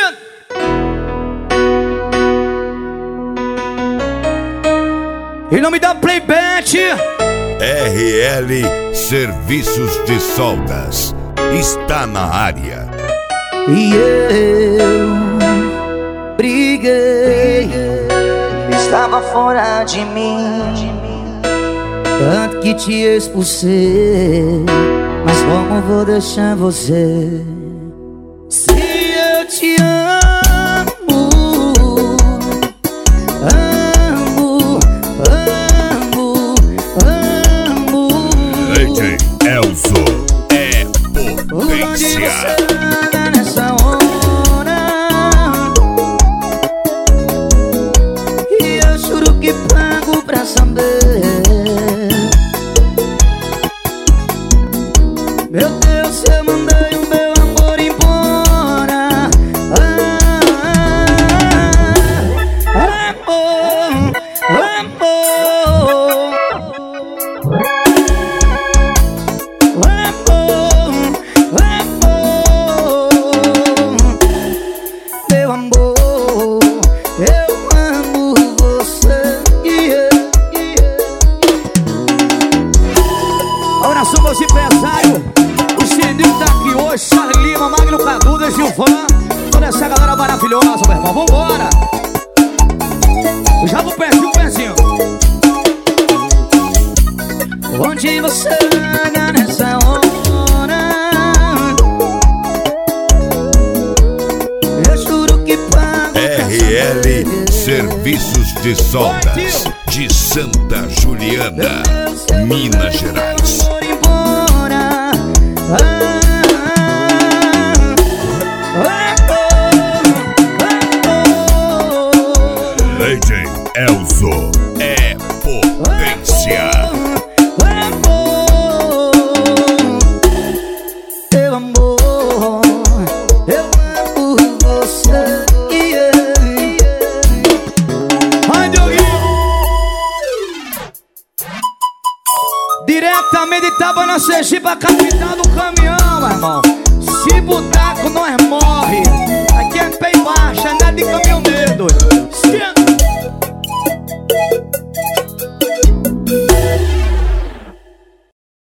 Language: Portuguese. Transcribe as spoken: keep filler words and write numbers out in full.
dizendo. Em nome da Playbet R L Serviços de Soldas está na área. E eu briguei, estava fora de mim, tanto que te expulsei. Mas como vou deixar você? Se eu te amo, amo, amo, amo. D J Elzo é potência. Nessa hora, e eu juro que pago pra saber. Meu Deus, eu mandei o meu amor embora. Ah, amor, amor, amor, meu amor, eu amo você. Yeah, yeah. Abraço, meus empresários. O Sininho tá aqui hoje, Charlie Lima, Magno Caduda, Gilvan. Toda essa galera maravilhosa, meu irmão. Vambora! Já vou pezinho, pezinho. Onde você anda nessa hora? Eu juro que pago. R L Serviços de Soldas de Santa Juliana, Minas Gerais. D J Elzo é potência. Meu amor, eu amo você. Yeah, yeah. Vai, Dioguinho! Diretamente de Itabana, Sergipe, a capital do caminhão, meu irmão. Se botar com nós morre.